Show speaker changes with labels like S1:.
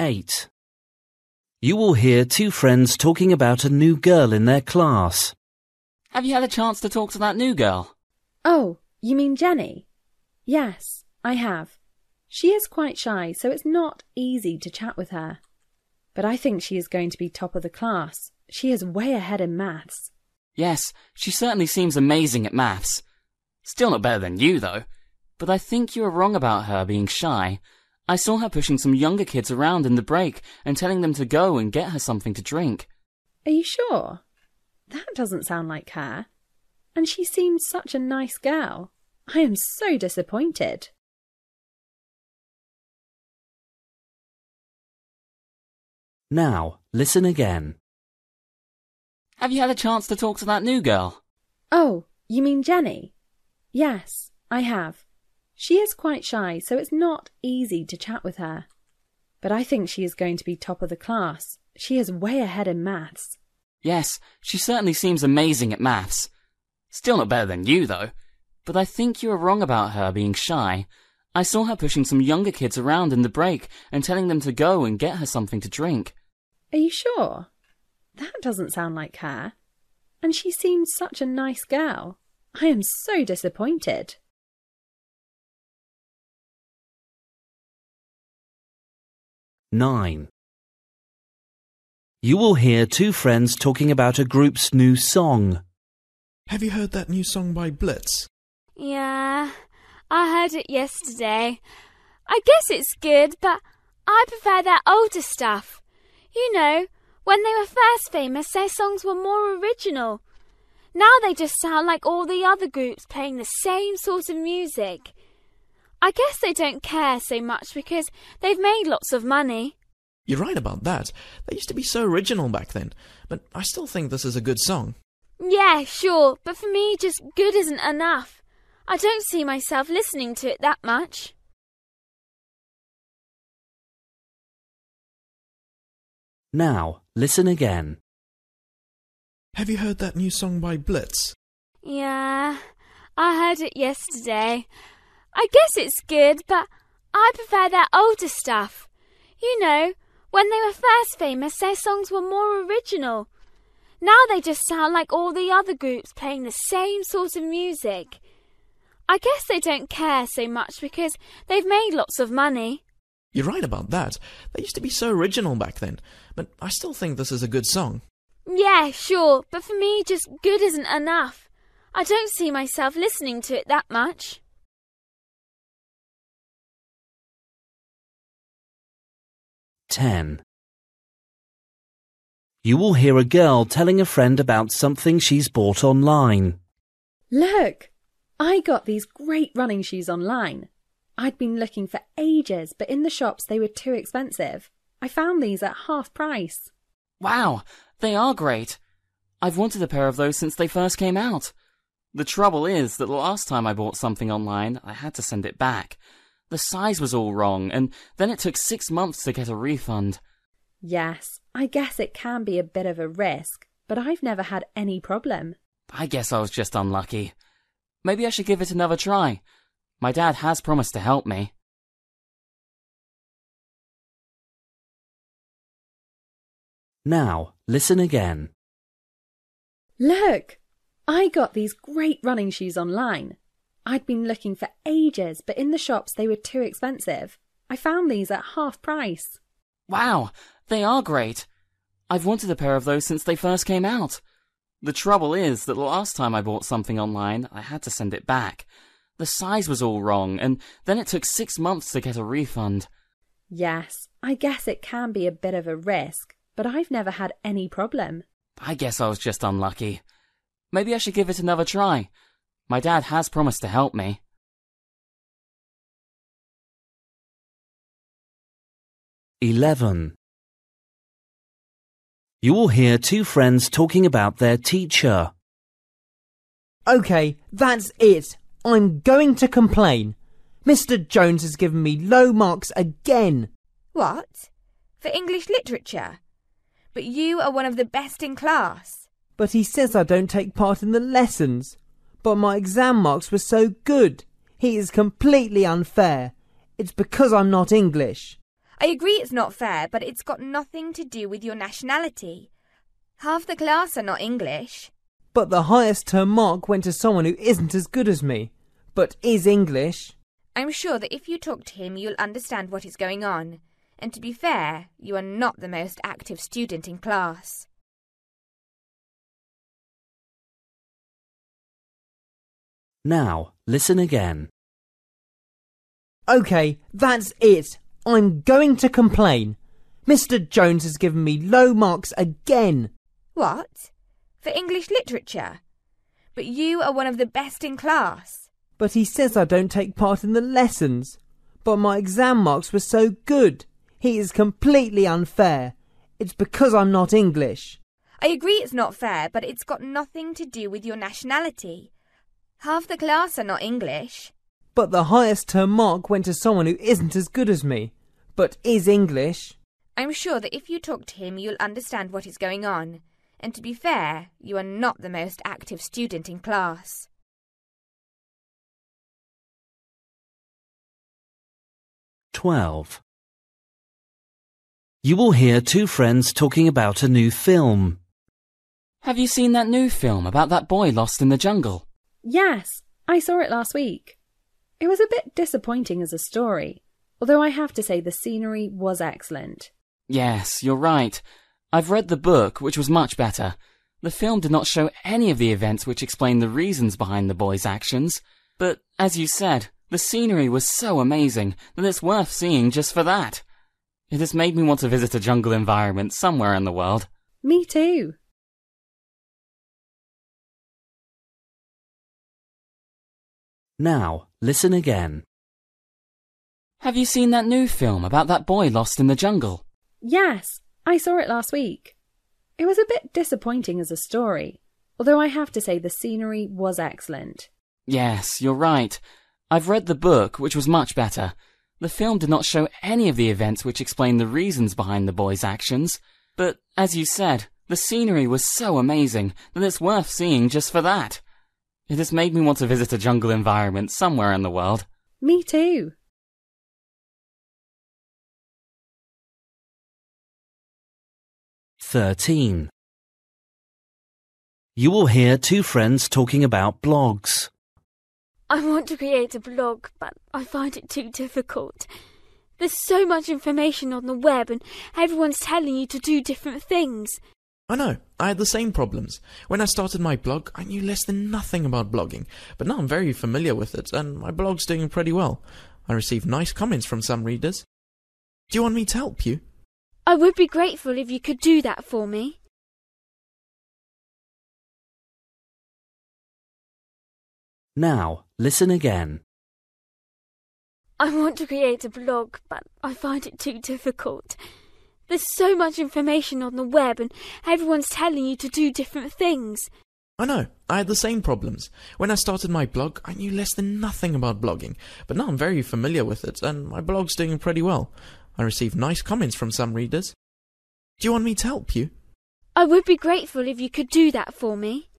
S1: 8. You will hear two friends talking about a new girl in their class.
S2: Have you had a chance to talk to that new girl?
S3: Oh, you mean Jenny? Yes, I have. She is quite shy, so it's not easy to chat with her. But I think she is going to be top of the class. She is way ahead in maths.
S2: Yes, she certainly seems amazing at maths. Still not better than you, though. But I think you were wrong about her being shy. I saw her pushing some younger kids around in the break and telling them to go and get her something to drink.
S3: Are you sure? That doesn't sound like her. And she seemed such a nice girl. I am so disappointed.
S1: Now, listen again.
S2: Have you had a chance to talk to that new girl?
S3: Oh, you mean Jenny? Yes, I have. She is quite shy, so it's not easy to chat with her. But I think she is going to be top of the class. She is way ahead in maths.
S2: Yes, she certainly seems amazing at maths. Still not better than you, though. But I think you were wrong about her being shy. I saw her pushing some younger kids around in the break and telling them to go and get her something to drink.
S3: Are you sure? That doesn't sound like her. And she seemed such a nice girl. I am so disappointed.
S1: Nine. You will hear two friends talking about a group's new song.
S4: Have you heard that new song by Blitz?
S5: Yeah, I heard it yesterday. I guess it's good, but I prefer their older stuff. You know, when they were first famous, their songs were more original. Now they just sound like all the other groups playing the same sort of music. I guess they don't care so much because they've made lots of money.
S4: You're right about that. They used to be so original back then, but I still think this is a good song.
S5: Yeah, sure, but for me, just good isn't enough. I don't see myself listening to it that much.
S1: Now, listen again.
S4: Have you heard that new song by Blitz?
S5: Yeah, I heard it yesterday. I guess it's good, but I prefer their older stuff. You know, when they were first famous, their songs were more original. Now they just sound like all the other groups playing the same sort of music. I guess they don't care so much because they've made lots of money.
S4: You're right about that. They used to be so original back then, but I still think this is a good song.
S5: Yeah, sure, but for me, just good isn't enough. I don't see myself listening to it that much.
S1: Ten. You will hear a girl telling a friend about something she's bought online.
S3: Look, I got these great running shoes online. I'd been looking for ages, but in the shops they were too expensive. I found these at half price.
S2: Wow, they are great. I've wanted a pair of those since they first came out. The trouble is that the last time I bought something online, I had to send it back. The size was all wrong, and then it took 6 months to get a refund.
S3: Yes, I guess it can be a bit of a risk, but I've never had any problem.
S2: I guess I was just unlucky. Maybe I should give it another try. My dad has promised to help me.
S1: Now, listen again.
S3: Look, I got these great running shoes online. I'd been looking for ages, but in the shops they were too expensive. I found these at half price.
S2: Wow, they are great. I've wanted a pair of those since they first came out. The trouble is that the last time I bought something online, I had to send it back. The size was all wrong, and then it took 6 months to get a refund.
S3: Yes, I guess it can be a bit of a risk, but I've never had any problem.
S2: I guess I was just unlucky. Maybe I should give it another try. My dad has promised to help me.
S1: 11. You will hear two friends talking about their teacher.
S6: OK, that's it. I'm going to complain. Mr. Jones has given me low marks again.
S7: What? For English literature? But you are one of the best in class.
S6: But he says I don't take part in the lessons. But my exam marks were so good. He is completely unfair. It's because I'm not English.
S7: I agree it's not fair, but it's got nothing to do with your nationality. Half the class are not English.
S6: But the highest term mark went to someone who isn't as good as me, but is English.
S7: I'm sure that if you talk to him, you'll understand what is going on. And to be fair, you are not the most active student in class.
S1: Now, listen again.
S6: OK, that's it. I'm going to complain. Mr. Jones has given me low marks again.
S7: What? For English literature? But you are one of the best in class.
S6: But he says I don't take part in the lessons. But my exam marks were so good. He is completely unfair. It's because I'm not English.
S7: I agree it's not fair, but it's got nothing to do with your nationality. Half the class are not English.
S6: But the highest term mark went to someone who isn't as good as me, but is English.
S7: I'm sure that if you talk to him, you'll understand what is going on. And to be fair, you are not the most active student in class.
S1: "12. You will hear two friends talking about a new film.
S2: Have you seen that new film about that boy lost in the jungle?
S3: Yes, I saw it last week. It was a bit disappointing as a story, although I have to say the scenery was excellent.
S2: Yes, you're right. I've read the book, which was much better. The film did not show any of the events which explain the reasons behind the boy's actions. But, as you said, the scenery was so amazing that it's worth seeing just for that. It has made me want to visit a jungle environment somewhere in the world.
S3: Me too.
S1: Now, listen again.
S2: Have you seen that new film about that boy lost in the jungle?
S3: Yes, I saw it last week. It was a bit disappointing as a story, although I have to say the scenery was excellent.
S2: Yes, you're right. I've read the book, which was much better. The film did not show any of the events which explain the reasons behind the boy's actions. But, as you said, the scenery was so amazing that it's worth seeing just for that. It has made me want to visit a jungle environment somewhere in the world.
S3: Me too.
S1: "13. You will hear two friends talking about blogs.
S5: I want to create a blog, but I find it too difficult. There's so much information on the web and everyone's telling you to do different things.
S4: I know, I had the same problems. When I started my blog, I knew less than nothing about blogging, but now I'm very familiar with it, and my blog's doing pretty well. I receive nice comments from some readers. Do you want me to help you?
S5: I would be grateful if you could do that for me.
S1: Now, listen again.
S5: I want to create a blog, but I find it too difficult. There's so much information on the web and everyone's telling you to do different things.
S4: I know, I had the same problems. When I started my blog, I knew less than nothing about blogging, but now I'm very familiar with it, and my blog's doing pretty well. I receive nice comments from some readers. Do you want me to help you?
S5: I would be grateful if you could do that for me.